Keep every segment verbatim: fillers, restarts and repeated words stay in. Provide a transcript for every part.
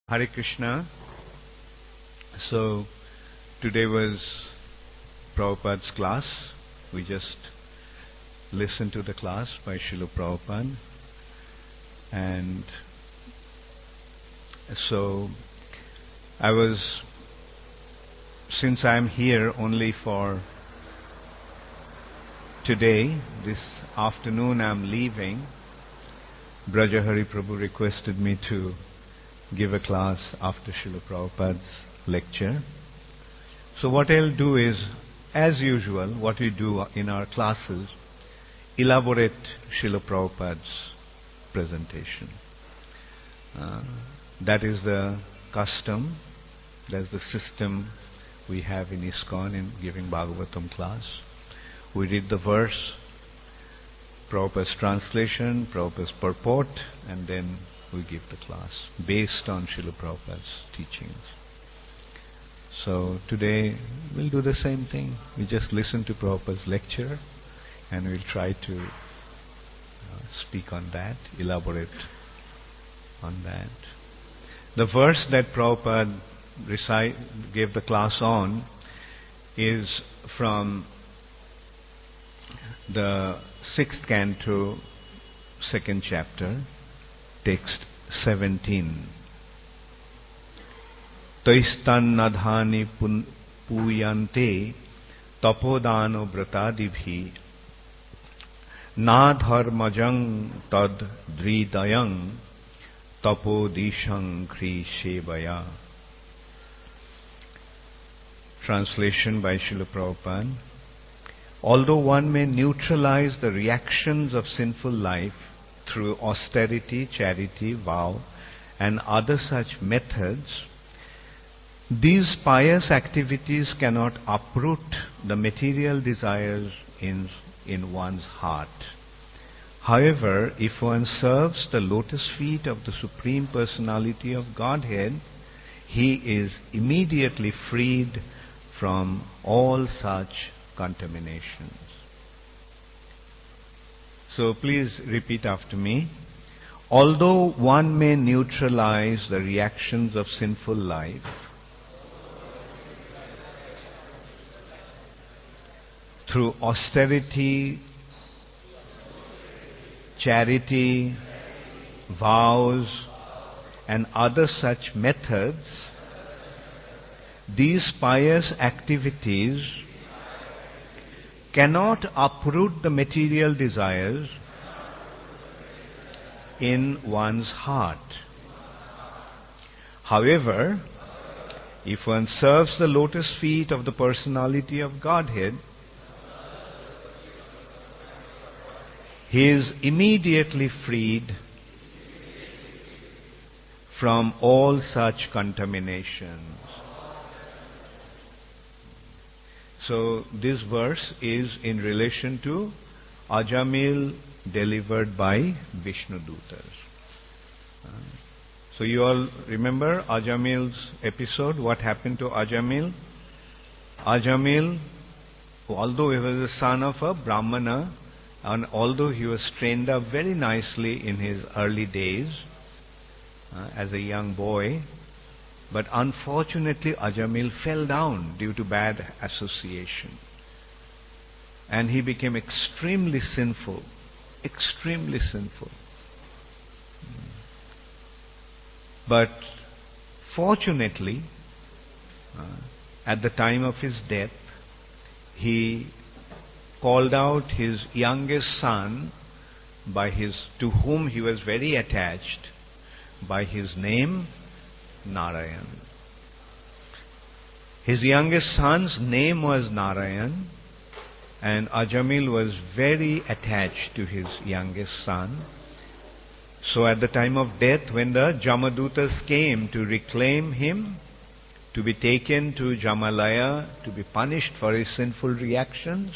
Hare Krishna. So today was Prabhupada's class. We just listened to the class by Srila Prabhupada. And so I was, since I am here only for today, this afternoon I am leaving, Brajahari Prabhu requested me to give a class after Srila Prabhupada's lecture. So what I'll do is, as usual, what we do in our classes, elaborate Srila Prabhupada's presentation. Uh, that is the custom, that's the system we have in ISKCON in giving Bhagavatam class. We read the verse, Prabhupada's translation, Prabhupada's purport, and then we give the class based on Srila Prabhupada's teachings. So today we'll do the same thing. We just listen to Prabhupada's lecture and we'll try to uh, speak on that, elaborate on that. The verse that Prabhupada recite, gave the class on is from the sixth canto, second chapter, text seventeen. Taistannadhani puyante tapodano vratadibhi na dharmajang tad dridayang tapodishang kri shevaya. Translation by Srila Prabhupada. Although one may neutralize the reactions of sinful life through austerity, charity, vow, and other such methods, these pious activities cannot uproot the material desires in, in one's heart. However, if one serves the lotus feet of the Supreme Personality of Godhead, he is immediately freed from all such contaminations. So please repeat after me. Although one may neutralize the reactions of sinful life through austerity, charity, vows, and other such methods, these pious activities cannot uproot the material desires in one's heart. However, if one serves the lotus feet of the Personality of Godhead, he is immediately freed from all such contaminations. So this verse is in relation to Ajamil delivered by Vishnu Dutas. Uh, so you all remember Ajamil's episode? What happened to Ajamil? Ajamil, although he was the son of a Brahmana, and although he was trained up very nicely in his early days uh, as a young boy, but unfortunately Ajamil fell down due to bad association. And he became extremely sinful. Extremely sinful. But fortunately, uh, at the time of his death, he called out his youngest son by his, to whom he was very attached, by his name, Narayan. His youngest son's name was Narayan, and Ajamil was very attached to his youngest son. So at the time of death, when the Jamadutas came to reclaim him, to be taken to Jamalaya, to be punished for his sinful reactions,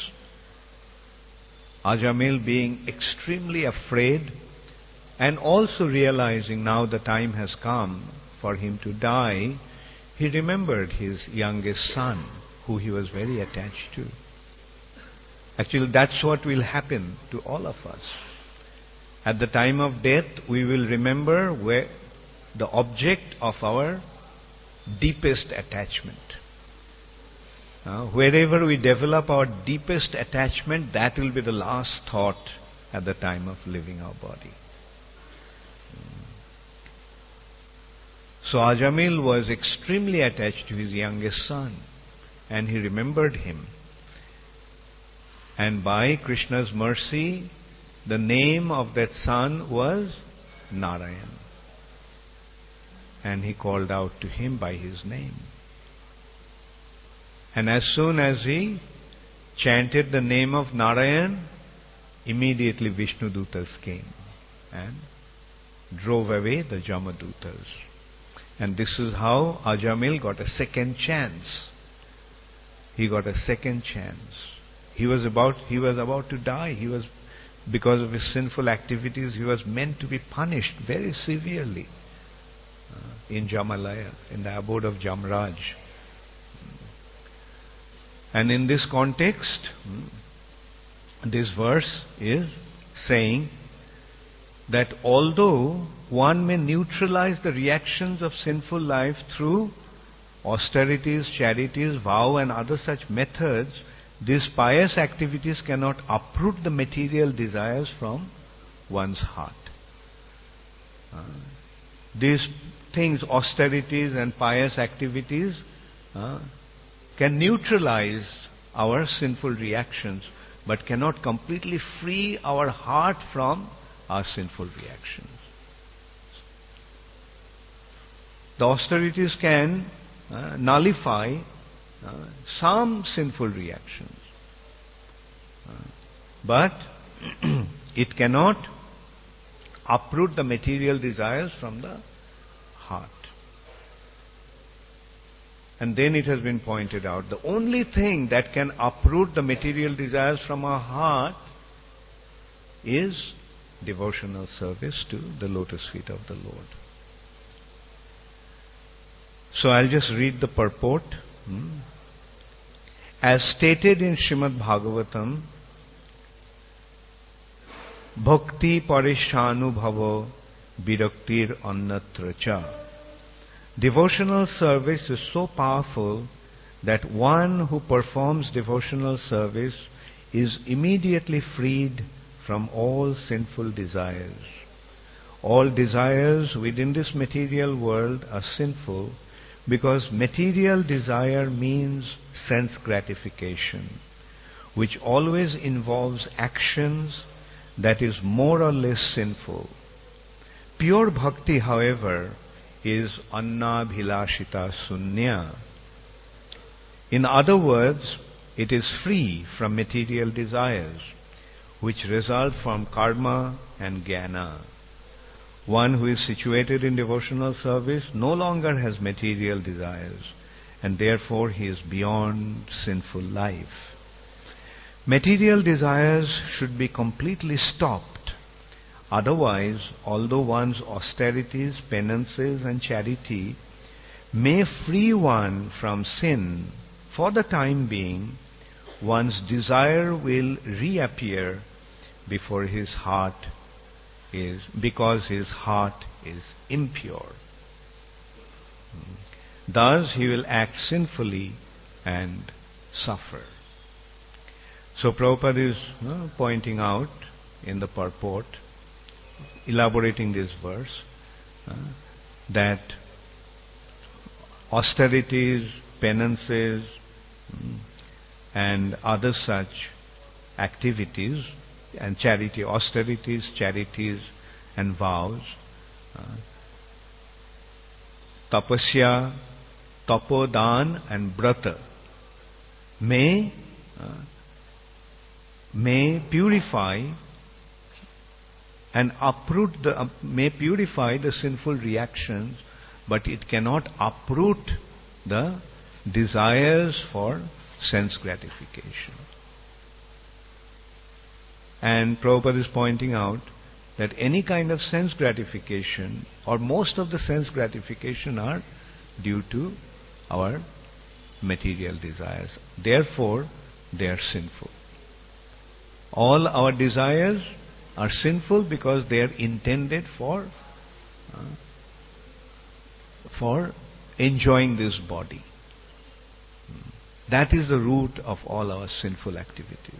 Ajamil, being extremely afraid and also realizing now the time has come for him to die, he remembered his youngest son, who he was very attached to. Actually, that's what will happen to all of us. At the time of death, we will remember where, the object of our deepest attachment. Uh, wherever we develop our deepest attachment, that will be the last thought at the time of leaving our body. So Ajamil was extremely attached to his youngest son, and he remembered him. And by Krishna's mercy, the name of that son was Narayan. And he called out to him by his name. And as soon as he chanted the name of Narayan, immediately Vishnudutas came and drove away the Jamadutas. And this is how Ajamil got a second chance. He got a second chance. He was about he was about to die. He was, because of his sinful activities, he was meant to be punished very severely uh, in Jamalaya, in the abode of Jamraj. And in this context, this verse is saying that although one may neutralize the reactions of sinful life through austerities, charities, vow and other such methods, these pious activities cannot uproot the material desires from one's heart. Uh, these things, austerities and pious activities, uh, can neutralize our sinful reactions, but cannot completely free our heart from our sinful reactions. The austerities can uh, nullify uh, some sinful reactions, uh, but it cannot uproot the material desires from the heart. And then it has been pointed out, the only thing that can uproot the material desires from our heart is devotional service to the lotus feet of the Lord. So I'll just read the purport. Hmm. As stated in Srimad Bhagavatam, Bhakti Parishanubhava Viraktir Annatra Cha. Devotional service is so powerful that one who performs devotional service is immediately freed from all sinful desires. All desires within this material world are sinful because material desire means sense gratification, which always involves actions that is more or less sinful. Pure bhakti, however, is anna bhilashita sunya. In other words, it is free from material desires, which result from karma and jnana. One who is situated in devotional service no longer has material desires, and therefore he is beyond sinful life. Material desires should be completely stopped. Otherwise, although one's austerities, penances and charity may free one from sin for the time being, one's desire will reappear before his heart is, because his heart is impure. Thus he will act sinfully and suffer. So Prabhupada is uh, pointing out in the purport, elaborating this verse, uh, that austerities, penances, mm, and other such activities, and charity, austerities, charities, and vows, uh, tapasya, tapodan, and brata may uh, may purify and uproot the uh, may purify the sinful reactions, but it cannot uproot the desires for sense gratification. And Prabhupada is pointing out that any kind of sense gratification, or most of the sense gratification, are due to our material desires. Therefore, they are sinful. All our desires are sinful because they are intended for uh, for enjoying this body. That is the root of all our sinful activities.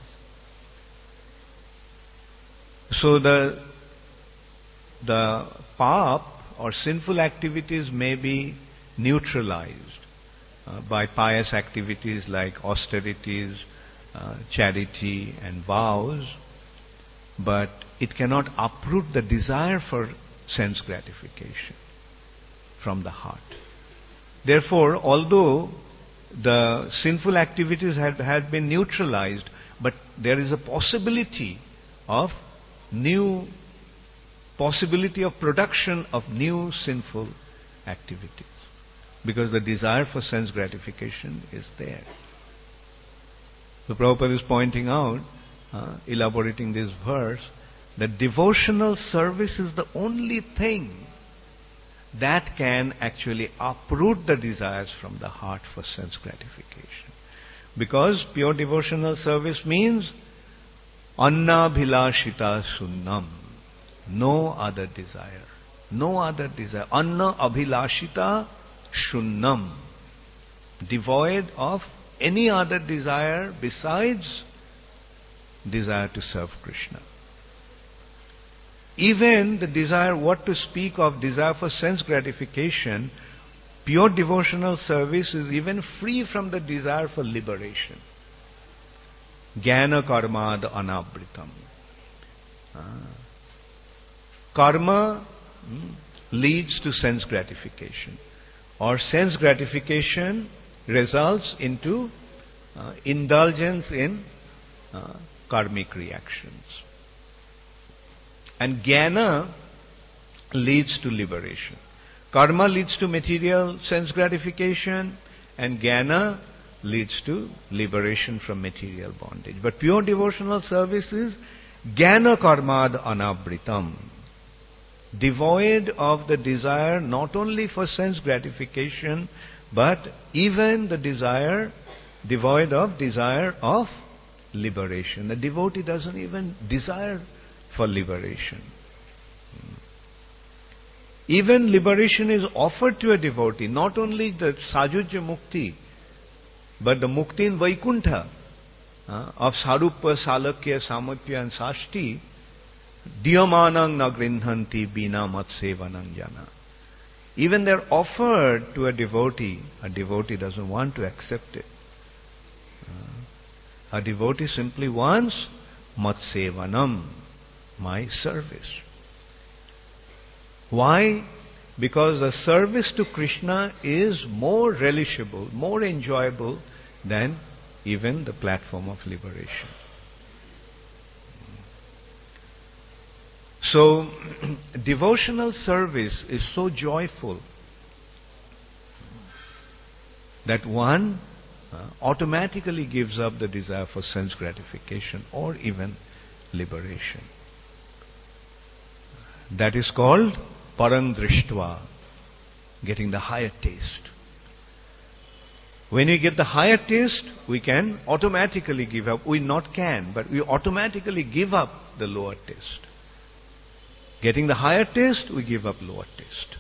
So the the pap or sinful activities may be neutralized uh, by pious activities like austerities, uh, charity and vows, but it cannot uproot the desire for sense gratification from the heart. Therefore, although the sinful activities had, had been neutralized, but there is a possibility of new possibility of production of new sinful activities, because the desire for sense gratification is there. So Prabhupada is pointing out, uh, elaborating this verse, that devotional service is the only thing that can actually uproot the desires from the heart for sense gratification. Because pure devotional service means anna bhilashita sunnam, no other desire, no other desire. Anna abhilashita shunnam, devoid of any other desire besides desire to serve Krishna. Even the desire, what to speak of desire for sense gratification, pure devotional service is even free from the desire for liberation. Jnana karmad anabritam. Ah. Karma hmm, leads to sense gratification, or sense gratification results into uh, indulgence in uh, karmic reactions. And jnana leads to liberation. Karma leads to material sense gratification, and jnana leads to liberation from material bondage. But pure devotional service is jnana karmad anabritam, devoid of the desire not only for sense gratification, but even the desire, devoid of desire of liberation. The devotee doesn't even desire for liberation. Even liberation is offered to a devotee, not only the Sajujya Mukti, but the Mukti in Vaikuntha uh, of Sarupya, Salakya, Samapya and Sashti, Diyamanang na grindhanti bina mat sevanang jana. Even they're offered to a devotee. A devotee doesn't want to accept it. Uh, a devotee simply wants mat sevanam, my service. Why? Because the service to Krishna is more relishable, more enjoyable than even the platform of liberation. So, devotional service is so joyful that one uh, automatically gives up the desire for sense gratification or even liberation. That is called parang drishtva, getting the higher taste. When we get the higher taste, we can automatically give up. We not can, but we automatically give up the lower taste. Getting the higher taste, we give up lower taste.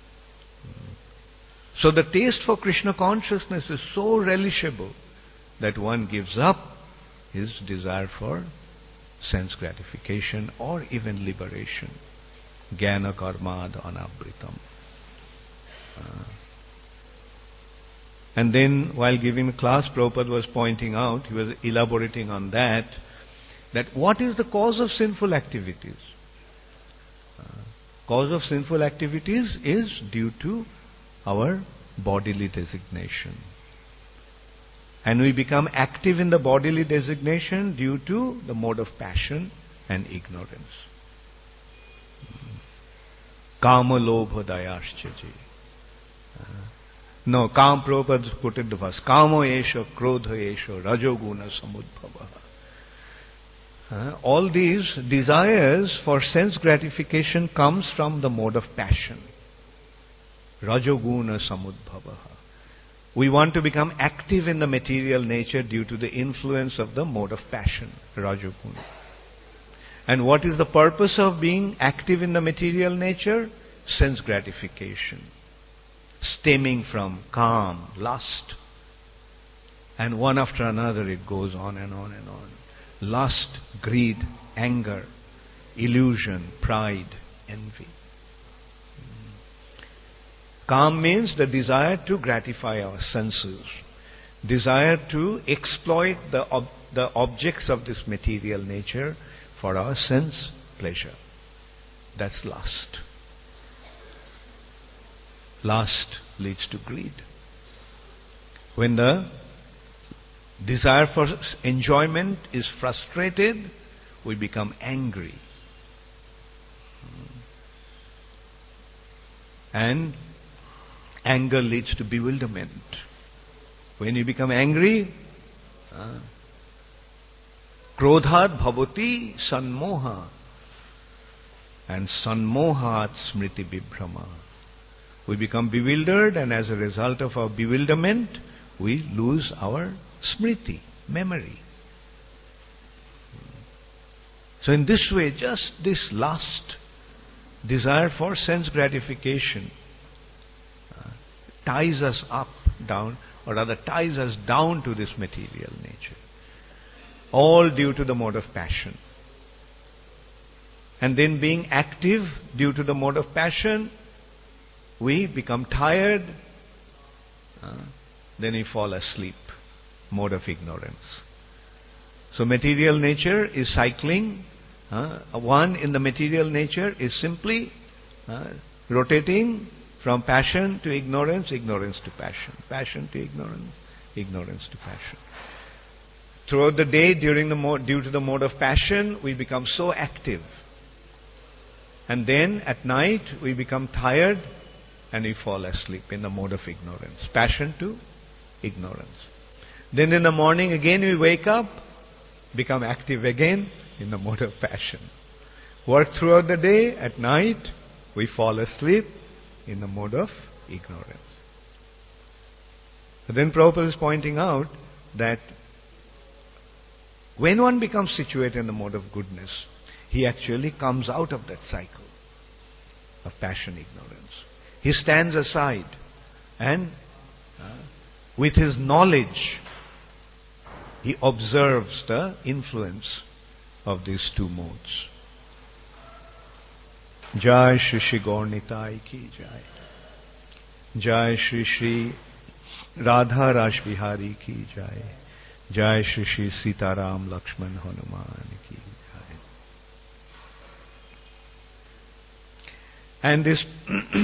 So the taste for Krishna consciousness is so relishable that one gives up his desire for sense gratification or even liberation. Jnana karmad anabritam. Uh, and then while giving the class, Prabhupada was pointing out, he was elaborating on that, that what is the cause of sinful activities? Uh, cause of sinful activities is due to our bodily designation. And we become active in the bodily designation due to the mode of passion and ignorance. Kama lobha dayaschaji. Uh, no, Kam Prabhupada put it the first. Kama esha, krodha esha, rajoguna samudbhava. Uh, all these desires for sense gratification comes from the mode of passion. Rajoguna samudbhava. We want to become active in the material nature due to the influence of the mode of passion, Rajoguna. And what is the purpose of being active in the material nature? Sense gratification. stemming from calm, lust. And one after another it goes on and on and on. Lust, greed, anger, illusion, pride, envy. Calm means the desire to gratify our senses, desire to exploit the, ob- the objects of this material nature for our sense pleasure. That's lust. Lust leads to greed. When the desire for enjoyment is frustrated, we become angry. And anger leads to bewilderment. When you become angry, uh, krodhat bhavati sanmoha, and sanmohat smriti vibhrama. We become bewildered, and as a result of our bewilderment, we lose our smriti, memory. So in this way, just this lust, desire for sense gratification, uh, ties us up, down, or rather ties us down to this material nature. All due to the mode of passion. And then being active due to the mode of passion, we become tired, uh, then we fall asleep. Mode of ignorance. So material nature is cycling. Uh, one in the material nature is simply uh, rotating from passion to ignorance, ignorance to passion, passion to ignorance, ignorance to passion. Throughout the day, during the mo- due to the mode of passion, we become so active. And then at night, we become tired and we fall asleep in the mode of ignorance. Passion to ignorance. Then in the morning again we wake up, become active again in the mode of passion. Work throughout the day, at night we fall asleep in the mode of ignorance. But then Prabhupada is pointing out that when one becomes situated in the mode of goodness, he actually comes out of that cycle of passion, ignorance. He stands aside and uh, with his knowledge, he observes the influence of these two modes. Jai Shri Shri Gaur Nitai ki Jai. Jai Shri Shri Radha Raj Bihari ki Jai. Jai Shri Shri Sitaram Lakshman Hanuman ki Jai. And this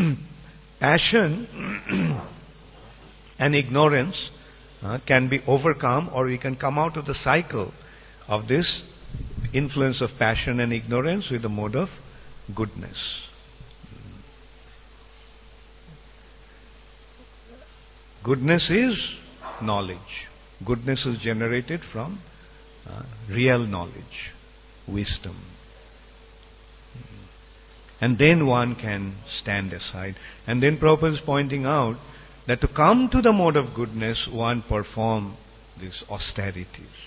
passion and ignorance uh, can be overcome, or we can come out of the cycle of this influence of passion and ignorance with the mode of goodness. Goodness is knowledge. Goodness is generated from uh, real knowledge, wisdom. And then one can stand aside. And then Prabhupada is pointing out that to come to the mode of goodness, one perform these austerities.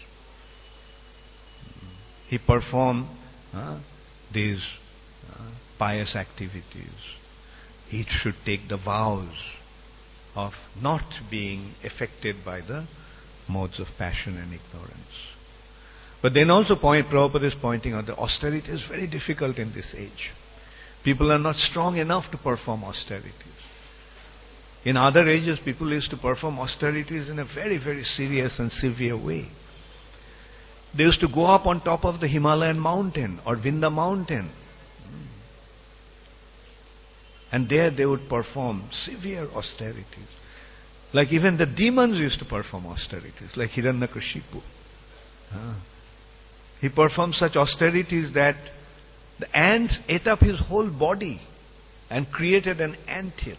He perform uh, these uh, pious activities. He should take the vows of not being affected by the modes of passion and ignorance. But then also point, Prabhupada is pointing out that austerity is very difficult in this age. People are not strong enough to perform austerities. In other ages, people used to perform austerities in a very, very serious and severe way. They used to go up on top of the Himalayan mountain or Vinda mountain. And there they would perform severe austerities. Like even the demons used to perform austerities, like Hiranyakashipu. Ah. He performed such austerities that the ants ate up his whole body and created an anthill.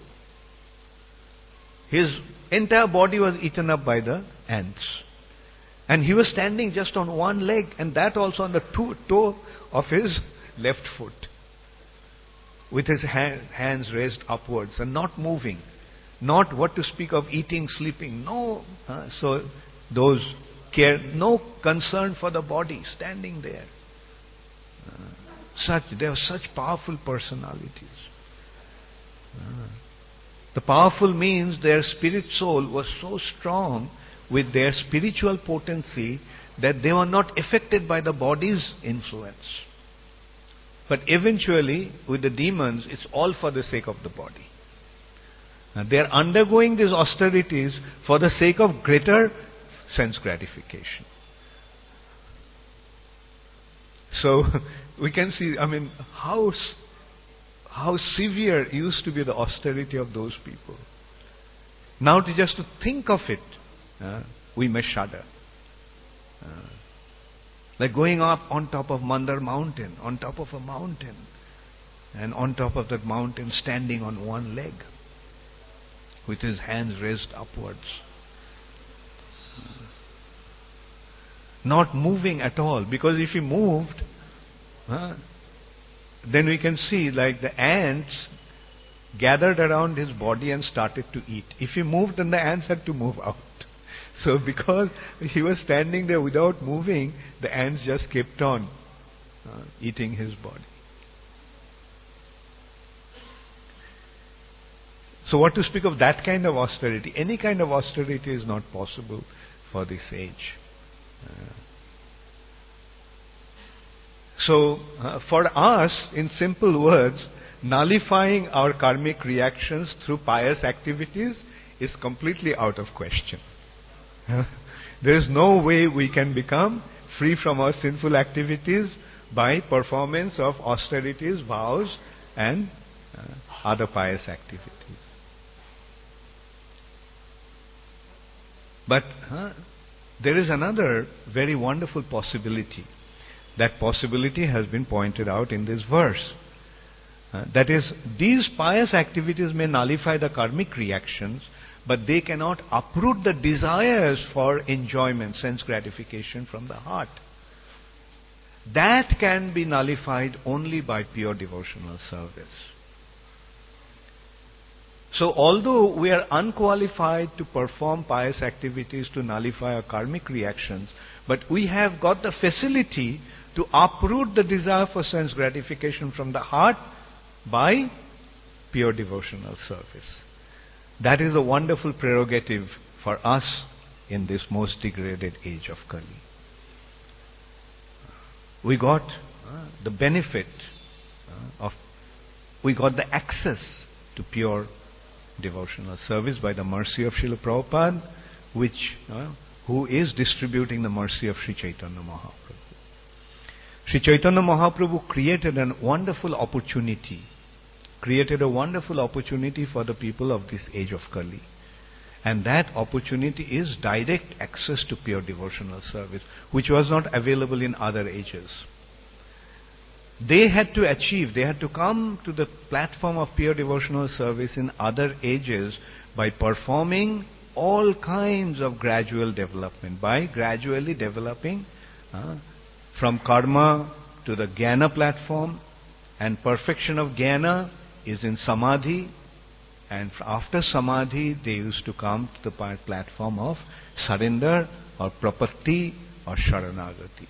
His entire body was eaten up by the ants. And he was standing just on one leg, and that also on the two toe of his left foot, with his hand, hands raised upwards and not moving. Not what to speak of eating, sleeping. No. Uh, so those care, no concern for the body, standing there. Uh, such, they are such powerful personalities. Uh, The powerful means their spirit soul was so strong with their spiritual potency that they were not affected by the body's influence. But eventually, with the demons, it's all for the sake of the body. Now, they are undergoing these austerities for the sake of greater sense gratification. So, we can see, I mean, how, how severe used to be the austerity of those people. Now, to just to think of it, uh, we may shudder. Uh, like going up on top of Mandar mountain, on top of a mountain, and on top of that mountain standing on one leg, with his hands raised upwards. Not moving at all, because if he moved, huh, then we can see like the ants gathered around his body and started to eat. If he moved, then the ants had to move out. So because he was standing there without moving, the ants just kept on uh, eating his body. So what to speak of that kind of austerity? Any kind of austerity is not possible for this age. Uh, so uh, for us, in simple words, nullifying our karmic reactions through pious activities is completely out of question. There is no way we can become free from our sinful activities by performance of austerities, vows, and uh, other pious activities. But uh, there is another very wonderful possibility. That possibility has been pointed out in this verse. Uh, that is, these pious activities may nullify the karmic reactions, but they cannot uproot the desires for enjoyment, sense gratification from the heart. That can be nullified only by pure devotional service. So although we are unqualified to perform pious activities to nullify our karmic reactions, but we have got the facility to uproot the desire for sense gratification from the heart by pure devotional service. That is a wonderful prerogative for us in this most degraded age of Kali. We got uh, the benefit uh, of, we got the access to pure devotional service by the mercy of Srila Prabhupada, which, uh, who is distributing the mercy of Sri Chaitanya Mahaprabhu. Sri Chaitanya Mahaprabhu created a wonderful opportunity, created a wonderful opportunity for the people of this age of Kali. And that opportunity is direct access to pure devotional service, which was not available in other ages. They had to achieve, they had to come to the platform of pure devotional service in other ages by performing all kinds of gradual development, by gradually developing uh, from karma to the jnana platform, and perfection of jnana is in samadhi, and after samadhi they used to come to the platform of surrender or prapatti or sharanagati.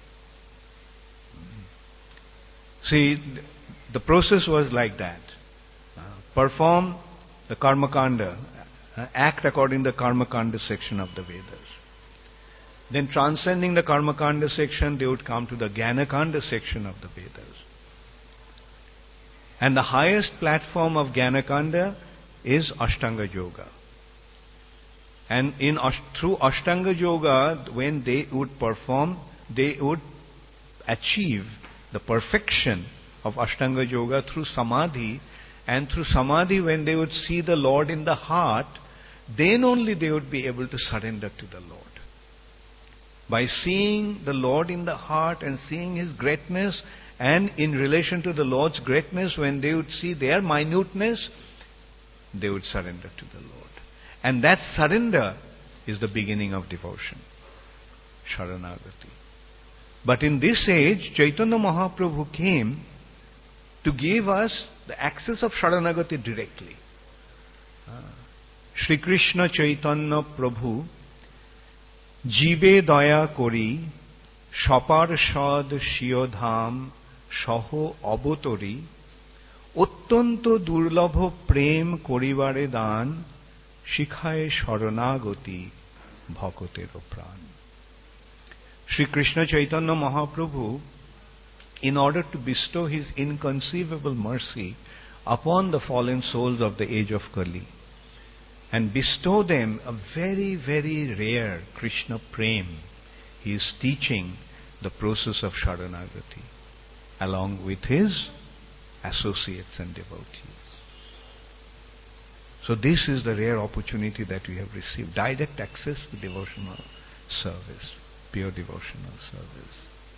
See, the process was like that. Uh, perform the karma kanda, uh, act according to the karma kanda section of the Vedas. Then transcending the karma kanda section, they would come to the jnana kanda section of the Vedas. And the highest platform of jnana kanda is Ashtanga Yoga. And in through Ashtanga Yoga, when they would perform, they would achieve the perfection of Ashtanga Yoga through Samadhi. And through Samadhi, when they would see the Lord in the heart, then only they would be able to surrender to the Lord. By seeing the Lord in the heart and seeing His greatness, and in relation to the Lord's greatness, when they would see their minuteness, they would surrender to the Lord. And that surrender is the beginning of devotion, Sharanagati. But in this age, Chaitanya Mahaprabhu came to give us the access of Sharanagati directly. Uh, Shri Krishna Chaitanya Prabhu Jibe Daya Kori Shaparshad Shiyodham Shaho Abotori অত্যন্ত দুর্লভ প্রেম করিবারে দান শিখায় শরণাগতি ভকতের প্রাণ. Sri Krishna Chaitanya Mahaprabhu, in order to bestow his inconceivable mercy upon the fallen souls of the age of Kali and bestow them a very, very rare Krishna Prem, he is teaching the process of Sharanagati along with his associates and devotees. So this is the rare opportunity that we have received, direct access to devotional service, pure devotional service.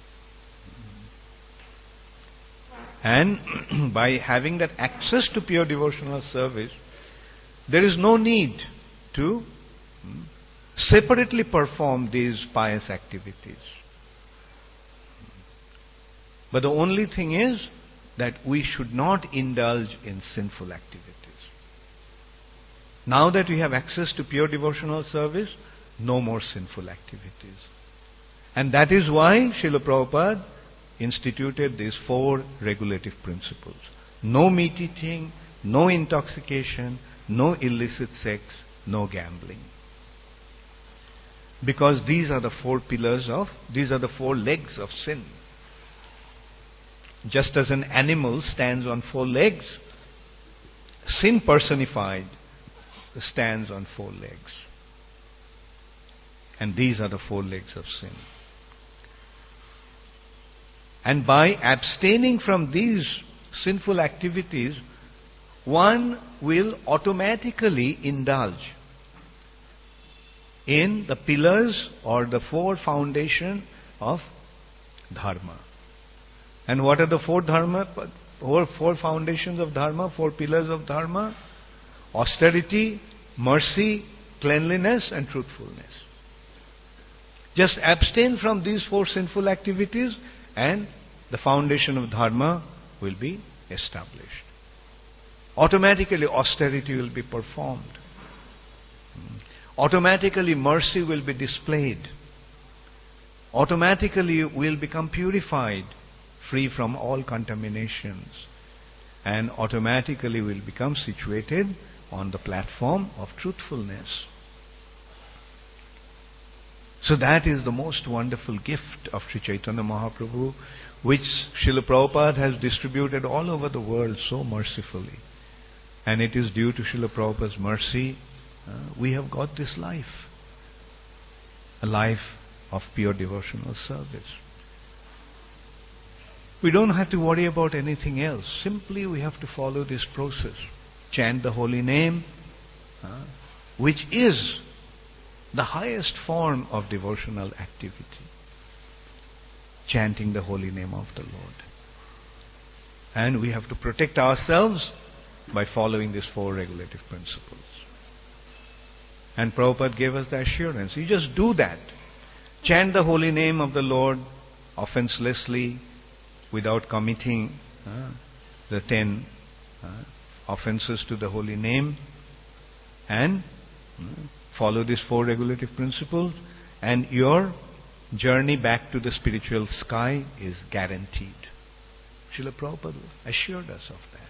And by having that access to pure devotional service, there is no need to separately perform these pious activities. But the only thing is that we should not indulge in sinful activities. Now that we have access to pure devotional service, no more sinful activities. And that is why Srila Prabhupada instituted these four regulative principles. No meat eating, no intoxication, no illicit sex, no gambling. Because these are the four pillars of, these are the four legs of sin. Just as an animal stands on four legs, sin personified stands on four legs. And these are the four legs of sin. And by abstaining from these sinful activities, one will automatically indulge in the pillars or the four foundations of dharma. And what are the four dharma, four, four foundations of dharma, four pillars of dharma? Austerity, mercy, cleanliness, and truthfulness. Just abstain from these four sinful activities, and the foundation of dharma will be established. Automatically austerity will be performed. Automatically mercy will be displayed. Automatically we'll become purified, free from all contaminations. And automatically we'll become situated on the platform of truthfulness. So that is the most wonderful gift of Sri Chaitanya Mahaprabhu, which Srila Prabhupada has distributed all over the world so mercifully. And it is due to Srila Prabhupada's mercy, uh, we have got this life. A life of pure devotional service. We don't have to worry about anything else. Simply we have to follow this process. Chant the holy name, uh, which is the highest form of devotional activity. Chanting the holy name of the Lord. And we have to protect ourselves by following these four regulative principles. And Prabhupada gave us the assurance. You just do that. Chant the holy name of the Lord offenselessly, without committing uh, the ten uh, offenses to the holy name, and uh, follow these four regulative principles, and your journey back to the spiritual sky is guaranteed. Srila Prabhupada assured us of that.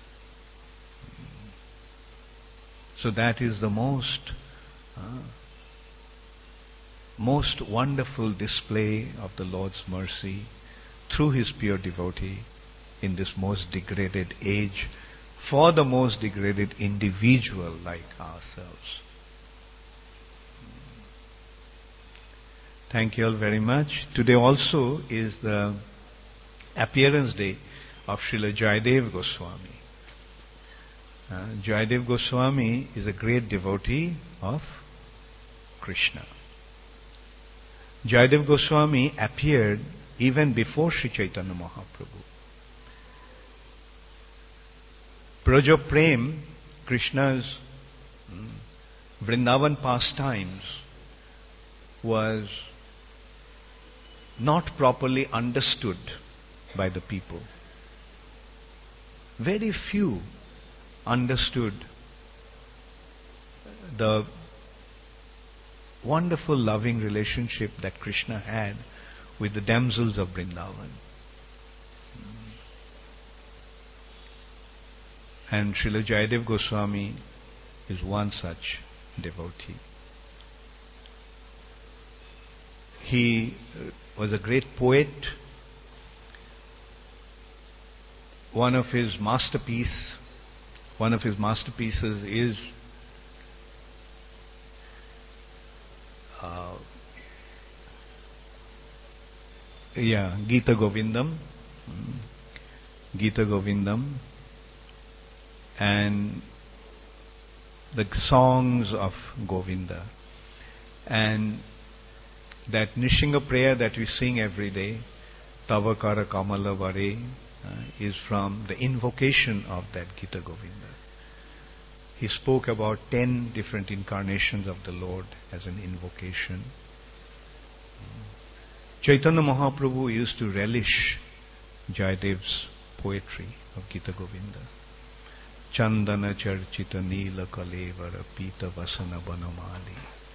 So that is the most uh, most wonderful display of the Lord's mercy through His pure devotee in this most degraded age, for the most degraded individual like ourselves. Thank you all very much. Today also is the appearance day of Srila Jayadev Goswami. Uh, Jayadev Goswami is a great devotee of Krishna. Jayadev Goswami appeared even before Sri Chaitanya Mahaprabhu. Braja Prem, Krishna's mm, Vrindavan pastimes, was not properly understood by the people. Very few understood the wonderful loving relationship that Krishna had with the damsels of Vrindavan. And Srila Jayadev Goswami is one such devotee. He was a great poet. One of his masterpiece, one of his masterpieces is uh, yeah, Gita Govindam, Gita Govindam, and the songs of Govinda, and that Nishinga prayer that we sing every day, Tavakara Kamala Vare, uh, is from the invocation of that Gita Govinda. He spoke about ten different incarnations of the Lord as an invocation. Chaitanya Mahaprabhu used to relish Jayadev's poetry of Gita Govinda. Chandana Charchita Neela Kalevara Pita Vasana Banamali.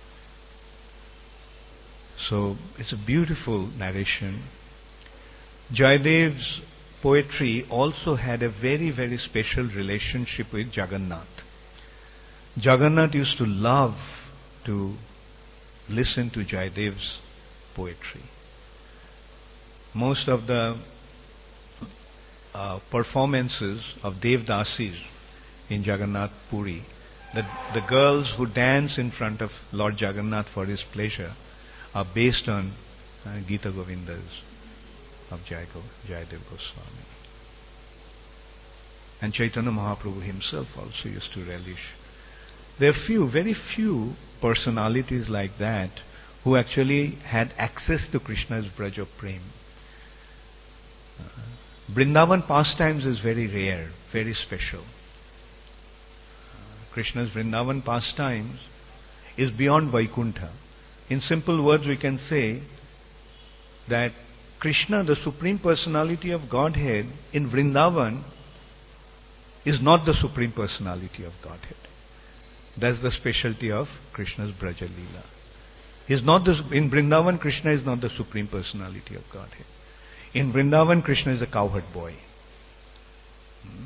So it's a beautiful narration. Jayadev's poetry also had a very, very special relationship with Jagannath. Jagannath used to love to listen to Jayadev's poetry. Most of the uh, performances of Devdasis in Jagannath Puri, the, the girls who dance in front of Lord Jagannath for his pleasure, are based on uh, Gita Govindas of Jayadev Goswami. And Chaitanya Mahaprabhu himself also used to relish. There are few, very few personalities like that who actually had access to Krishna's Braja Prem. Uh, Vrindavan pastimes is very rare, very special. Uh, Krishna's Vrindavan pastimes is beyond Vaikuntha. In simple words, we can say that Krishna, the Supreme Personality of Godhead, in Vrindavan is not the Supreme Personality of Godhead. That's the specialty of Krishna's Braja Leela. He's not the, in Vrindavan, Krishna is not the Supreme Personality of Godhead. In Vrindavan, Krishna is a cowherd boy. Hmm.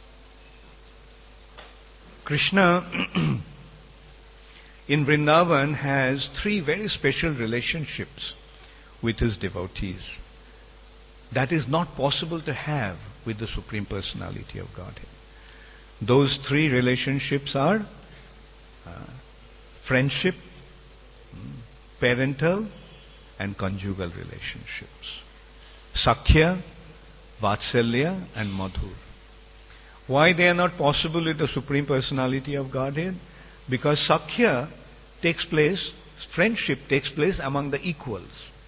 Krishna in Vrindavan has three very special relationships with his devotees. That is not possible to have with the Supreme Personality of Godhead. Those three relationships are uh, friendship, parental, and conjugal relationships. Sakhya, Vatsalya, and Madhur. Why they are not possible with the Supreme Personality of Godhead? Because Sakhya takes place, friendship takes place among the equals.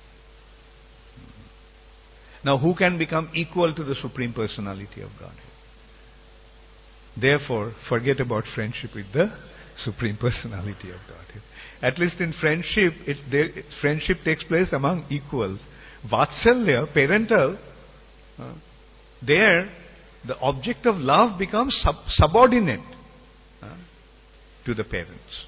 Now, who can become equal to the Supreme Personality of Godhead? Therefore, forget about friendship with the Supreme Personality of Godhead. At least in friendship, it, there, friendship takes place among equals. Vatsalya, parental, uh, there the object of love becomes sub- subordinate uh, to the parents.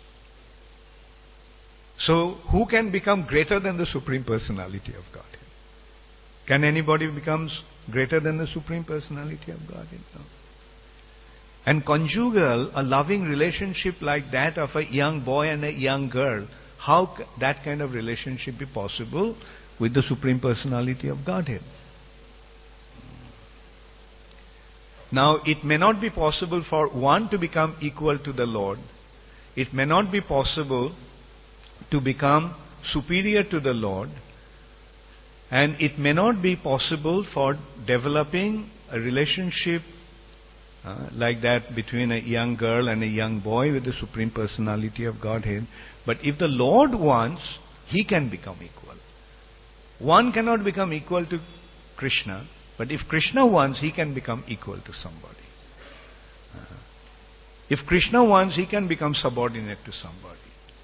So, who can become greater than the Supreme Personality of Godhead? Can anybody become greater than the Supreme Personality of Godhead? No. And conjugal, a loving relationship like that of a young boy and a young girl, how c- that kind of relationship be possible with the Supreme Personality of Godhead? Now, it may not be possible for one to become equal to the Lord. It may not be possible to become superior to the Lord. And it may not be possible for developing a relationship uh, like that between a young girl and a young boy with the Supreme Personality of Godhead. But if the Lord wants, He can become equal. One cannot become equal to Krishna, but if Krishna wants, He can become equal to somebody. Uh, if Krishna wants, He can become subordinate to somebody.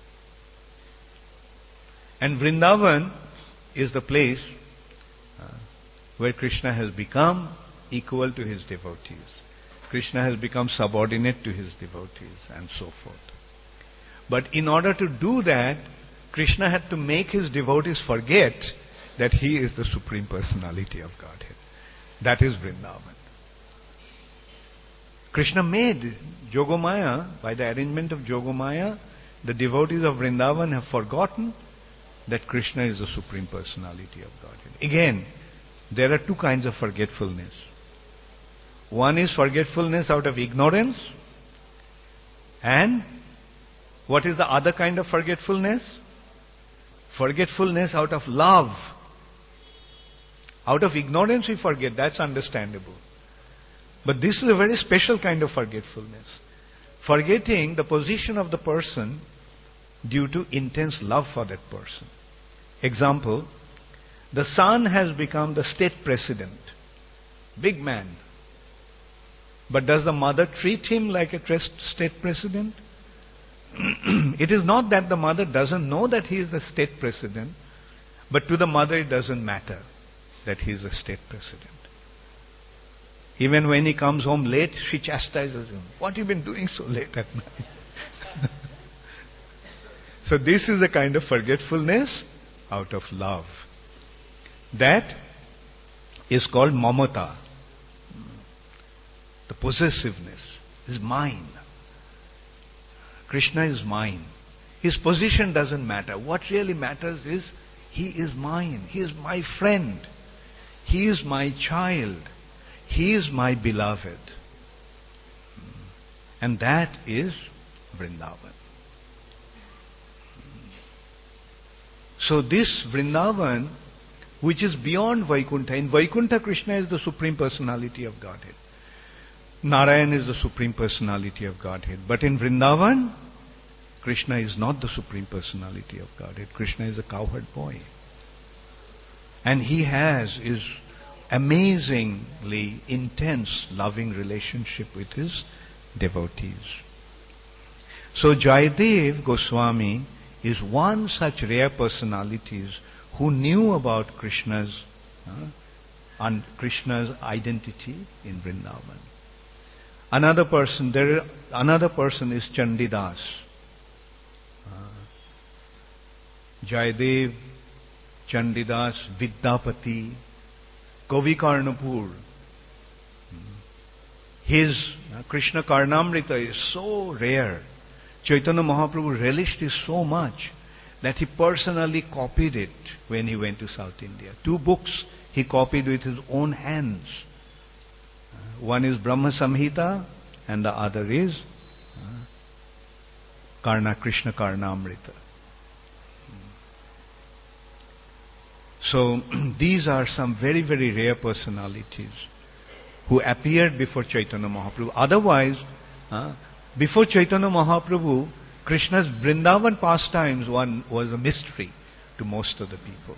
And Vrindavan is the place uh, where Krishna has become equal to His devotees. Krishna has become subordinate to His devotees and so forth. But in order to do that, Krishna had to make His devotees forget that He is the Supreme Personality of Godhead. That is Vrindavan. Krishna made Jogomaya, by the arrangement of Jogomaya, the devotees of Vrindavan have forgotten that Krishna is the Supreme Personality of Godhead. Again, there are two kinds of forgetfulness. One is forgetfulness out of ignorance, and what is the other kind of forgetfulness? Forgetfulness out of love. Out of ignorance we forget, that's understandable. But this is a very special kind of forgetfulness. Forgetting the position of the person due to intense love for that person. Example, the son has become the state president. Big man. But does the mother treat him like a state president? It is not that the mother doesn't know that he is the state president, but to the mother it doesn't matter that he is a state president. Even when he comes home late, she chastises him. What have you been doing so late at night? So this is the kind of forgetfulness out of love. That is called mamata. The possessiveness is mine. Krishna is mine. His position doesn't matter. What really matters is he is mine. He is my friend. He is my child. He is my beloved. And that is Vrindavan. So this Vrindavan, which is beyond Vaikuntha. In Vaikuntha, Krishna is the Supreme Personality of Godhead. Narayan is the Supreme Personality of Godhead. But in Vrindavan, Krishna is not the Supreme Personality of Godhead. Krishna is a cowherd boy. And he has his amazingly intense loving relationship with his devotees. So Jayadev Goswami is one such rare personality who knew about Krishna's uh, and Krishna's identity in Vrindavan. Another person, there, another person is Chandidas. Uh, Jayadev, Chandidas, Vidyapati, Kavi Karnapur. His uh, Krishna Karnamrita is so rare. Chaitanya Mahaprabhu relished it so much that he personally copied it when he went to South India. Two books he copied with his own hands. Uh, one is Brahma Samhita and the other is uh, Karna Krishna Karnamrita. So these are some very, very rare personalities who appeared before Chaitanya Mahaprabhu. Otherwise, uh, before Chaitanya Mahaprabhu, Krishna's Vrindavan pastimes one was a mystery to most of the people.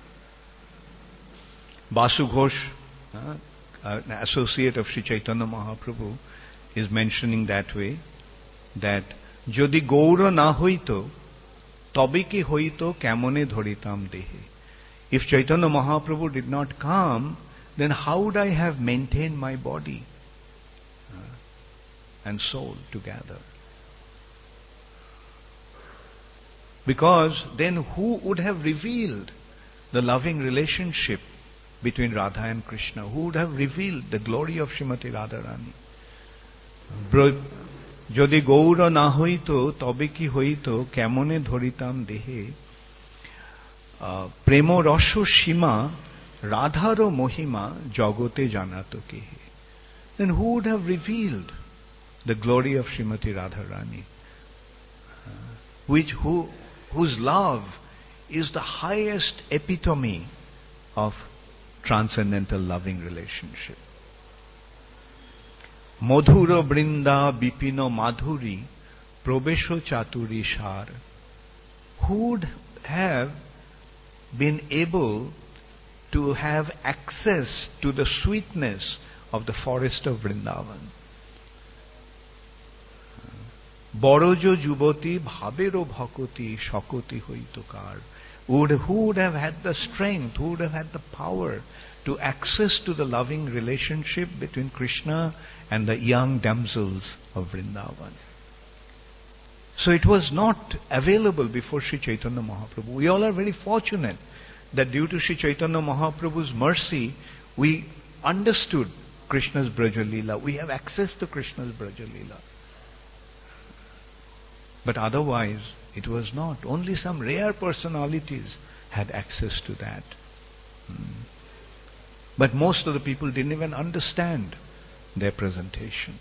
Basu Ghosh, uh, an associate of Sri Chaitanya Mahaprabhu, is mentioning that way, that Jodi Gaura na hoito, tobe ki hoito kemone dhoritam dehe. If Chaitanya Mahaprabhu did not come, then how would I have maintained my body uh, and soul together? Because then who would have revealed the loving relationship between Radha and Krishna? Who would have revealed the glory of Srimati Radharani? Jodi Gaura na hoito, tobe ki hoito, kemone dhoritam dehe. Premo Rasho Shima, Radharo Mohima, Jagote Janato Kehe. Then who would have revealed the glory of Srimati Radharani? Uh, which who whose love is the highest epitome of transcendental loving relationship. Madhura Brinda Bipino Madhuri Probesho Chaturi Shar. Who would have been able to have access to the sweetness of the forest of Vrindavan? Borojo Juboti Bhabero Bhakoti Shakoti Hoitokar. Would, who would have had the strength, who would have had the power to access to the loving relationship between Krishna and the young damsels of Vrindavan? So it was not available before Sri Chaitanya Mahaprabhu. We all are very fortunate that due to Sri Chaitanya Mahaprabhu's mercy, we understood Krishna's Braja Leela. We have access to Krishna's Braja Leela. But otherwise, it was not. Only some rare personalities had access to that. Hmm. But most of the people didn't even understand their presentation.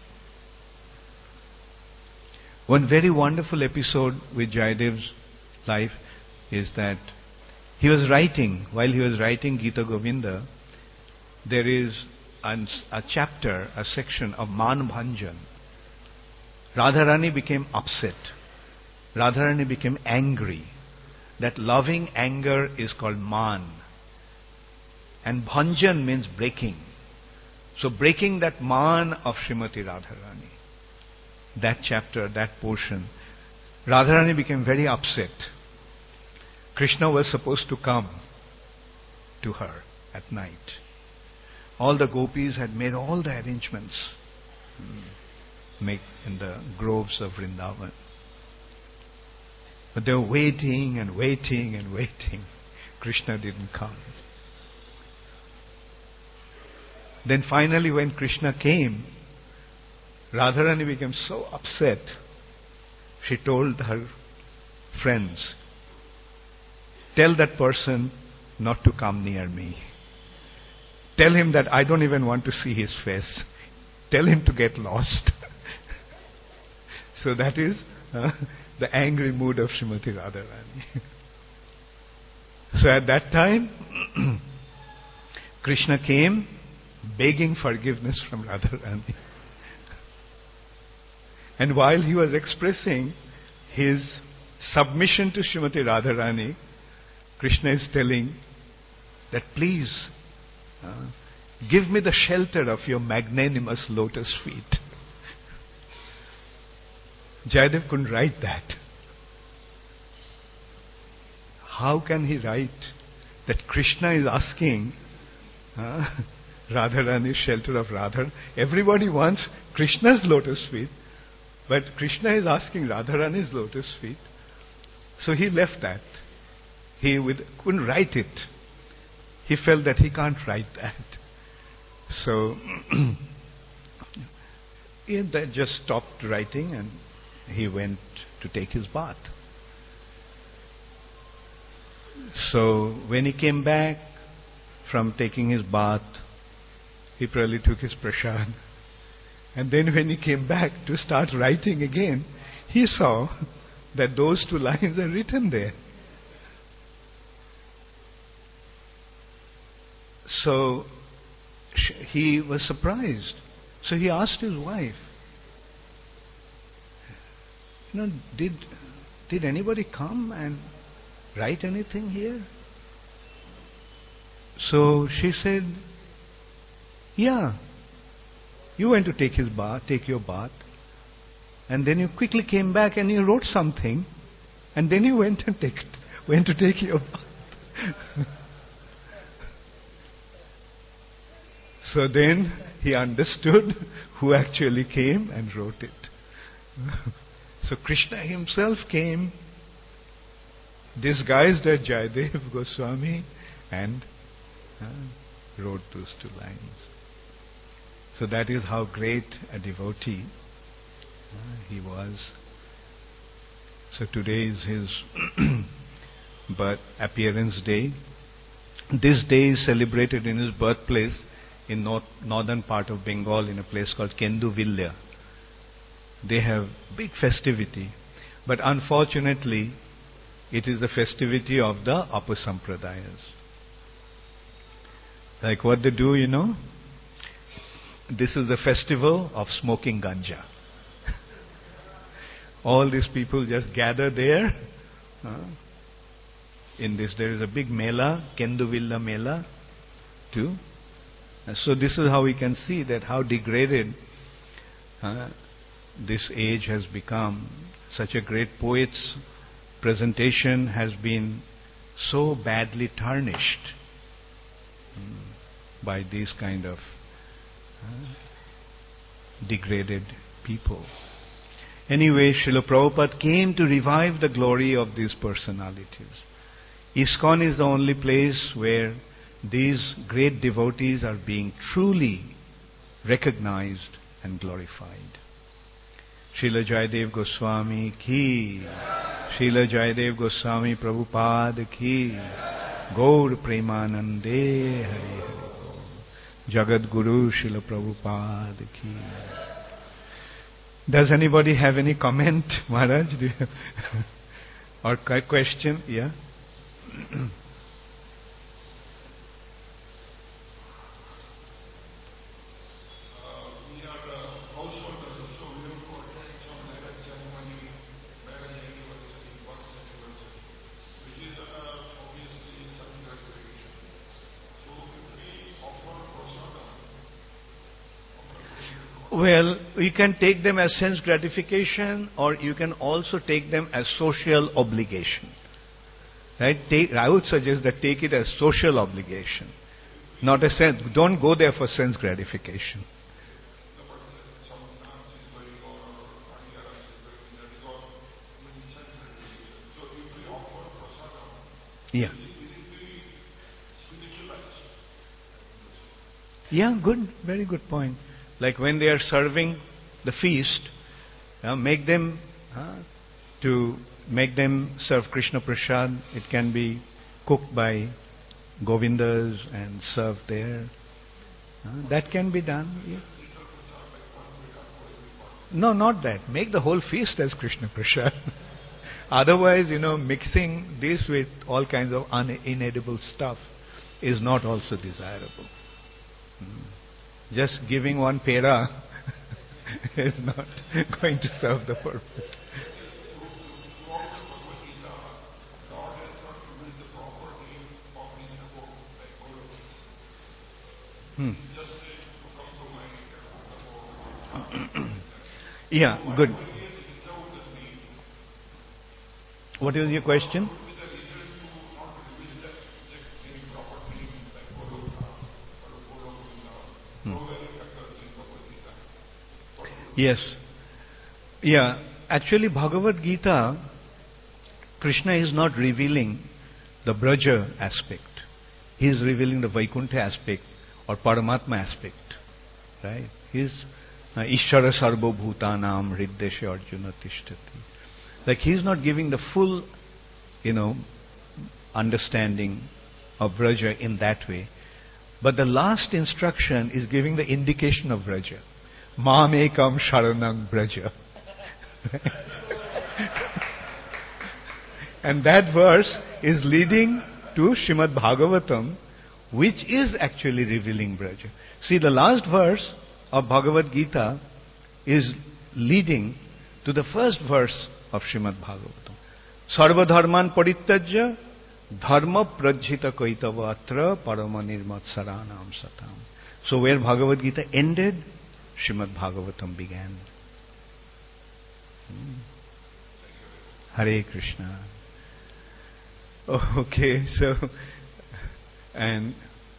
One very wonderful episode with Jayadev's life is that he was writing, while he was writing Gita Govinda, there is an, a chapter, a section of Man Bhanjan. Radharani became upset. Radharani became angry. That loving anger is called Man. And Bhanjan means breaking. So breaking that Man of Srimati Radharani. That chapter, that portion. Radharani became very upset. Krishna was supposed to come to her at night. All the gopis had made all the arrangements make in the groves of Vrindavan. But they were waiting and waiting and waiting. Krishna didn't come. Then finally when Krishna came, Radharani became so upset. She told her friends, tell that person not to come near me. Tell him that I don't even want to see his face. Tell him to get lost. So that is uh, the angry mood of Srimati Radharani. So at that time, Krishna came begging forgiveness from Radharani. And while he was expressing his submission to Srimati Radharani, Krishna is telling that please uh, give me the shelter of your magnanimous lotus feet. Jayadev couldn't write that. How can he write that Krishna is asking uh, Radharani's shelter of Radha? Everybody wants Krishna's lotus feet, but Krishna is asking Radharani's lotus feet. So he left that. He with, couldn't write it. He felt that he can't write that. So he had just stopped writing and he went to take his bath. So when he came back from taking his bath, he probably took his prasad. And then when he came back to start writing again, he saw that those two lines are written there. So he was surprised. So he asked his wife, you know, did, did anybody come and write anything here? So she said, yeah, you went to take his bath, take your bath, and then you quickly came back and you wrote something, and then you went and take, went to take your bath. So then he understood who actually came and wrote it. So Krishna himself came, disguised as Jayadev Goswami, and uh, wrote those two lines. So that is how great a devotee uh, he was. So today is his birth appearance day. This day is celebrated in his birthplace in north, northern part of Bengal, in a place called Kenduvilya. They have big festivity, but unfortunately it is the festivity of the Apasampradayas. Like what they do, you know, this is the festival of smoking ganja. All these people just gather there. Uh, in this, there is a big mela, Kenduvilla mela, too. And so this is how we can see that how degraded uh, this age has become. Such a great poet's presentation has been so badly tarnished um, by these kind of uh, degraded people. Anyway, Srila Prabhupada came to revive the glory of these personalities. ISKCON is the only place where these great devotees are being truly recognized and glorified. Srila Jayadev Goswami ki, Srila Jayadev Goswami Prabhupada ki, Gaur Premanande Hare Hare, Jagat Guru Srila Prabhupada ki. Does anybody have any comment, Maharaj? Do you have or question? Yeah? Well, you can take them as sense gratification, or you can also take them as social obligation. Right? Take, I would suggest that take it as social obligation, not a sense. Don't go there for sense gratification. Yeah. Yeah, good, very good point. Like when they are serving the feast, uh, make them uh, to make them serve Krishna Prasad. It can be cooked by Govindas and served there. Uh, that can be done. Yeah. No, not that. Make the whole feast as Krishna Prasad. Otherwise, you know, mixing this with all kinds of un- inedible stuff is not also desirable. Hmm. Just giving one pera is not going to serve the purpose. Hmm. Yeah, good. What is your question? Hmm. Yes. Yeah. Actually, Bhagavad Gita, Krishna is not revealing the Braja aspect. He is revealing the Vaikuntha aspect or Paramatma aspect. Right? He is uh, Ishvara Sarva Bhutanam Hriddeshe Arjuna Tishtati. Like he is not giving the full, you know, understanding of Braja in that way. But the last instruction is giving the indication of Braja. Mam ekam sharanam Braja. And that verse is leading to Srimad Bhagavatam, which is actually revealing Braja. See, the last verse of Bhagavad Gita is leading to the first verse of Srimad Bhagavatam. Sarva dharman parittajya dharma prajhita kaitava atra parama nirmatsaranam satam. So where Bhagavad Gita ended, Srimad Bhagavatam began. Hmm. Hare Krishna. Oh, okay, so, and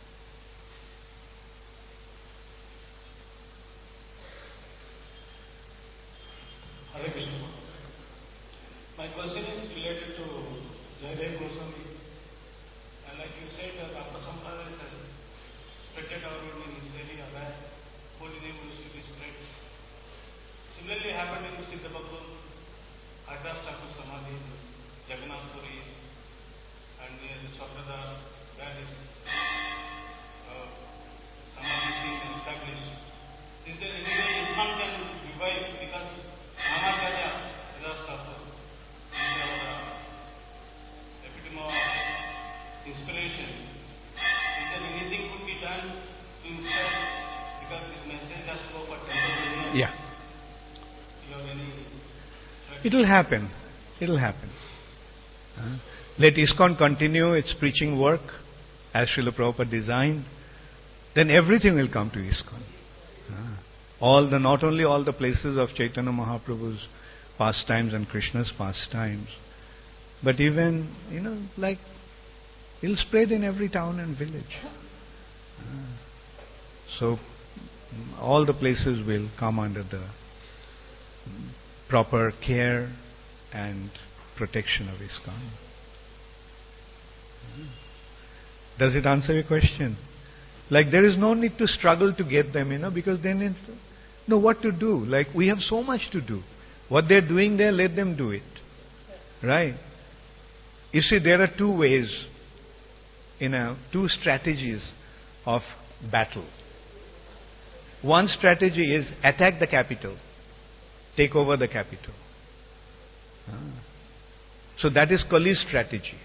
Hare Krishna. My question is related to Jayadev Goswami. And like you said, that Appa Sampradaya is spread around in this area where holy name used to be spread. Similarly happened in Siddha Bhagavad, Haridas Thakur Samadhi, Jagannath Puri, and near the Swaprada, where this uh, Samadhi is being established. Is there any way ISKCON can revive? Because Namacharya Haridas Thakur is our epitome of inspiration. Is there anything could be done to inspire? Because this message has to go for ten thousand years. Yeah. You have any? It'll happen. It'll happen. Uh, let ISKCON continue its preaching work as Srila Prabhupada designed. Then everything will come to ISKCON. Uh, all the not only all the places of Chaitanya Mahaprabhu's pastimes and Krishna's pastimes, but even, you know, like it'll spread in every town and village. Uh, so all the places will come under the proper care and protection of ISKCON. Does it answer your question? Like there is no need to struggle to get them, you know, because they need to know what to do. Like we have so much to do. What they're doing there, let them do it. Right? You see, there are two ways, you know, two strategies of battle. One strategy is attack the capital, take over the capital. Ah. So that is Kali's strategy.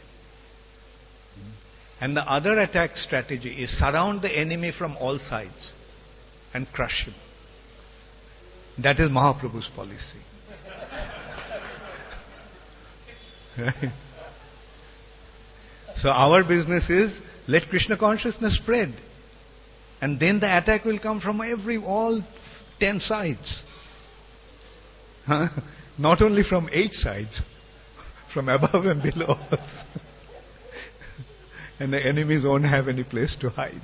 And the other attack strategy is surround the enemy from all sides and crush him. That is Mahaprabhu's policy. Right? So our business is let Krishna consciousness spread. And then the attack will come from every, all ten sides. Huh? Not only from eight sides, from above and below us. And the enemies won't have any place to hide.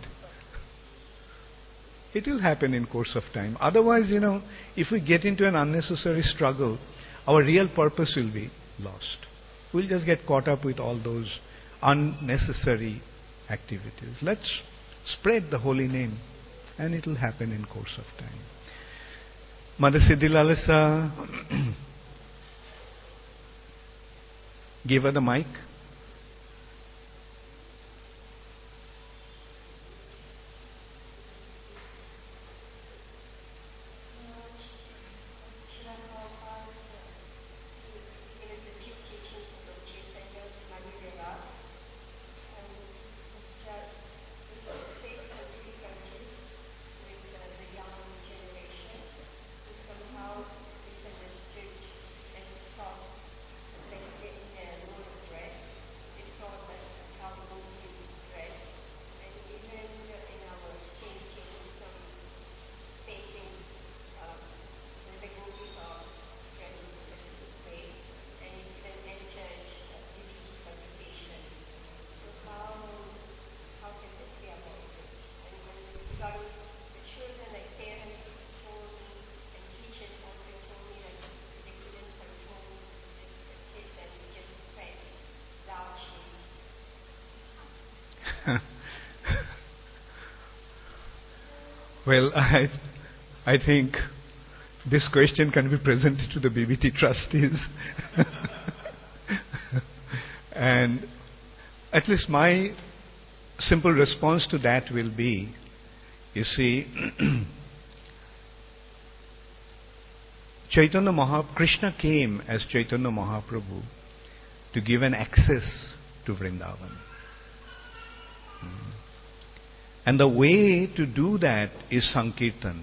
It will happen in course of time. Otherwise, you know, if we get into an unnecessary struggle, our real purpose will be lost. We'll just get caught up with all those unnecessary activities. Let's spread the holy name, and it will happen in course of time. Mother Siddhi Lalisa, give her the mic. Well, I, I think this question can be presented to the B B T trustees. And at least my simple response to that will be, you see, Chaitanya Mahaprabhu, Krishna came as Chaitanya Mahaprabhu to give an access to Vrindavan. Hmm. And the way to do that is Sankirtan.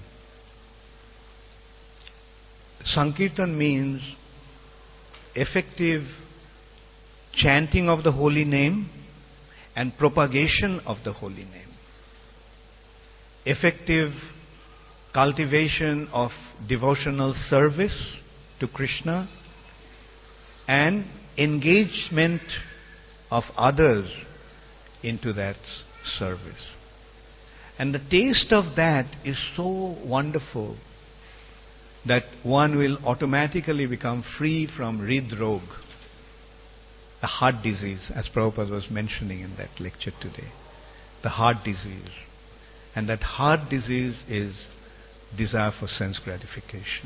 Sankirtan means effective chanting of the holy name and propagation of the holy name. Effective cultivation of devotional service to Krishna and engagement of others into that service. And the taste of that is so wonderful that one will automatically become free from Hridrog, the heart disease, as Prabhupada was mentioning in that lecture today. The heart disease. And that heart disease is desire for sense gratification.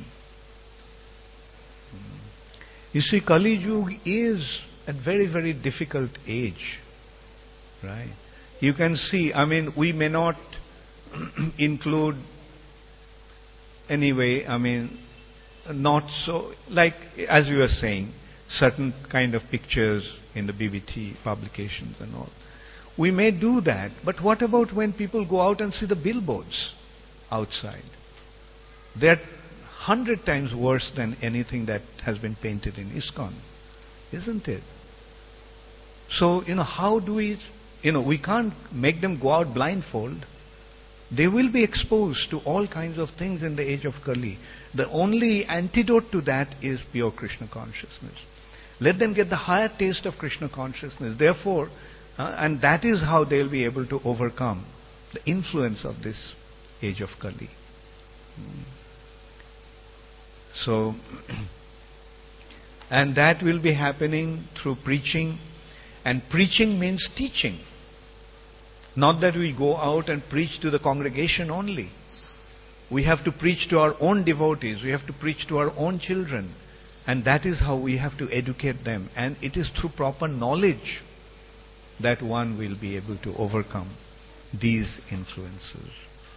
You see, Kali Yuga is a very, very difficult age. Right? You can see, I mean, we may not include anyway, I mean, not so, like, as you were saying, certain kind of pictures in the B B T publications and all. We may do that, but what about when people go out and see the billboards outside? They're hundred times worse than anything that has been painted in ISKCON, isn't it? So, you know, how do we, you know, we can't make them go out blindfold. They will be exposed to all kinds of things in the age of Kali. The only antidote to that is pure Krishna consciousness. Let them get the higher taste of Krishna consciousness. Therefore, uh, and that is how they'll be able to overcome the influence of this age of Kali. Hmm. So, and that will be happening through preaching. And preaching means teaching. Not that we go out and preach to the congregation only. We have to preach to our own devotees. We have to preach to our own children. And that is how we have to educate them. And it is through proper knowledge that one will be able to overcome these influences.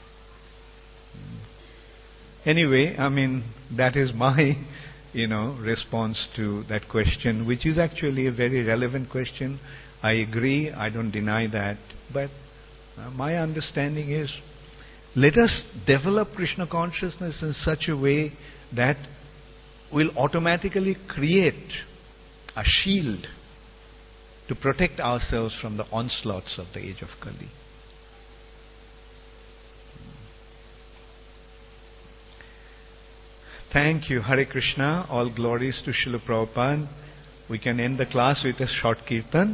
Anyway, I mean, that is my, you know, response to that question, which is actually a very relevant question. I agree, I don't deny that. But uh, my understanding is, let us develop Krishna consciousness in such a way that will automatically create a shield to protect ourselves from the onslaughts of the age of Kali. Thank you. Hare Krishna. All glories to Srila Prabhupada. We can end the class with a short kirtan.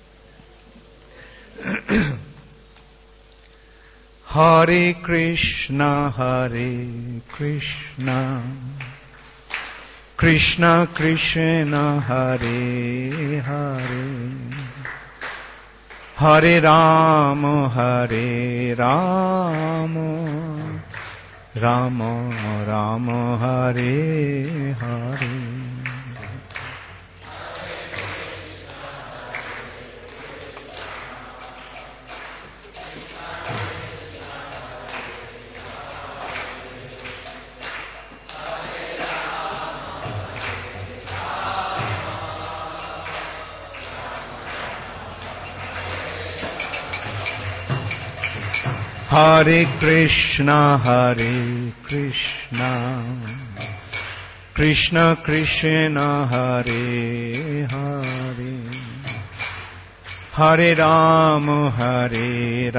Hare Krishna, Hare Krishna, Krishna Krishna, Hare Hare, Hare Rama, Hare Rama, Rama Rama, Hare Hare. Hare Krishna, Hare Krishna, Krishna Krishna, Hare Hare, Hare Rama, Hare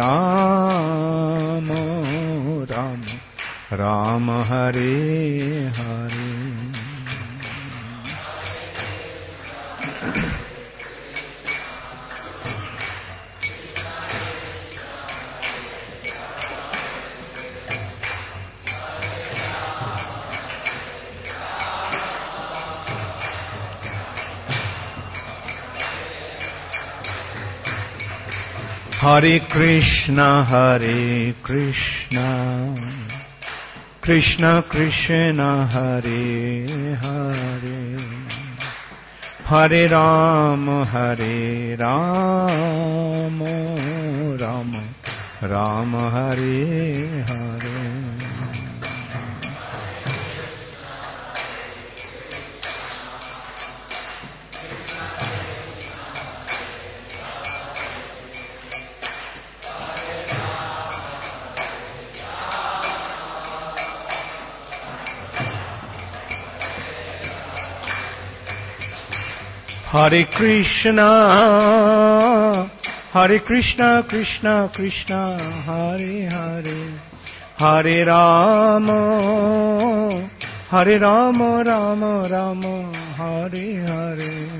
Rama, Rama Rama, Hare Hare. Hare Krishna, Hare Krishna, Krishna Krishna, Hare Hare, Hare Rama, Hare Rama, Rama Rama, Hare Hare. Hare Krishna, Hare Krishna, Krishna Krishna, Hare Hare, Hare Rama, Hare Rama, Rama Rama, Hare Hare.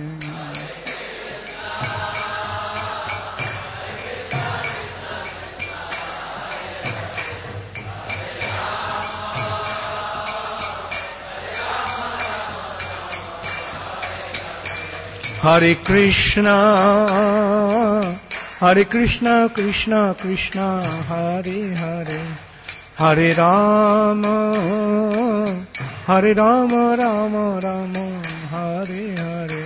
Hare Krishna, Hare Krishna, Krishna Krishna, Hare Hare, Hare Rama, Hare Rama, Rama Rama, Hare Hare.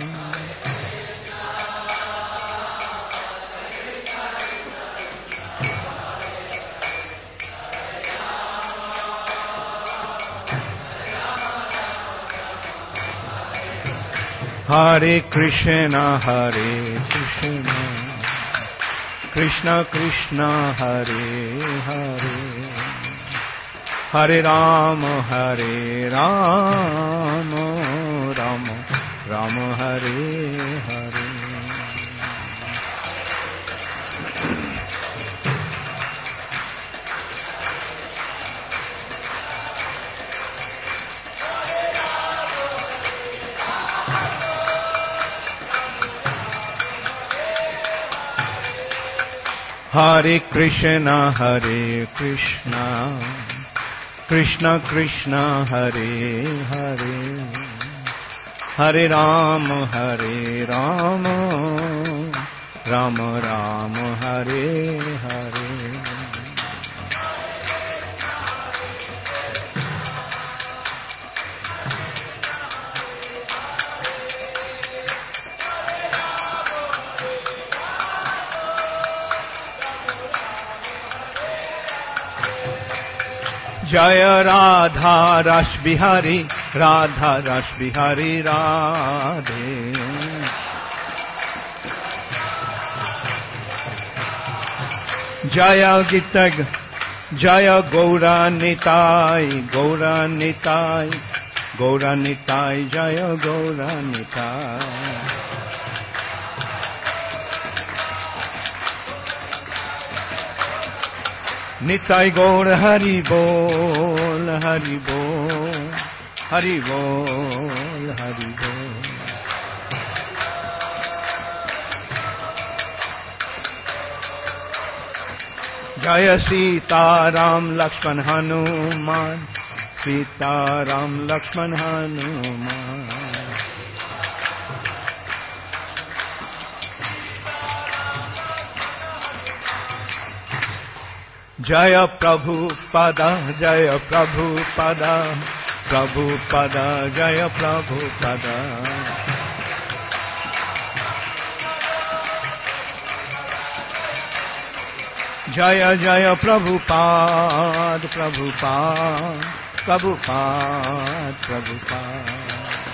Hare Krishna, Hare Krishna, Krishna Krishna, Hare Hare, Hare Rama, Hare Rama, Rama Rama, Hare Hare. Hare Krishna, Hare Krishna, Krishna Krishna, Hare Hare, Hare Rama, Hare Rama, Ram Ram Hare Hare. Jaya Radha Rash Bihari, Radha Rash Bihari Radhe. Jaya Gita, Jaya Gaura Nitai, Gaura Nitai, Gaura Nitai, Jaya Gaura Nitai. Nitai Gaur Hari Bol, Hari Bol, Hari Bol, Hari Bol. Jaya Sita Ram Lakshman Hanuman, Sita Ram Lakshman Hanuman. Jaya Prabhupada, Jaya Prabhupada, Prabhupada, Jaya Prabhupada. Jaya Jaya Prabhupada, Prabhupada, Prabhupada, Prabhupada.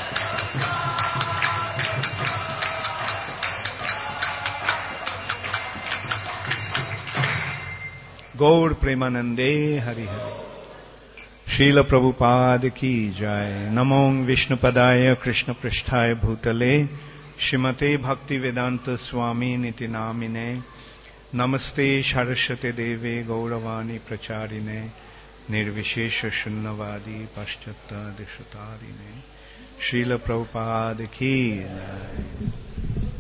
Gaur Premanande Hari Hari. Srila Prabhupada ki jai. Namong Vishnupadaya Krishna Pristhaya Bhutale Shrimate Bhakti Vedanta Swami Niti Namine. Namaste Saraswate Deve Gauravani Pracharine Nirvishesha Shunnavadi Paschata Deshatarine. Srila Prabhupada ki jai.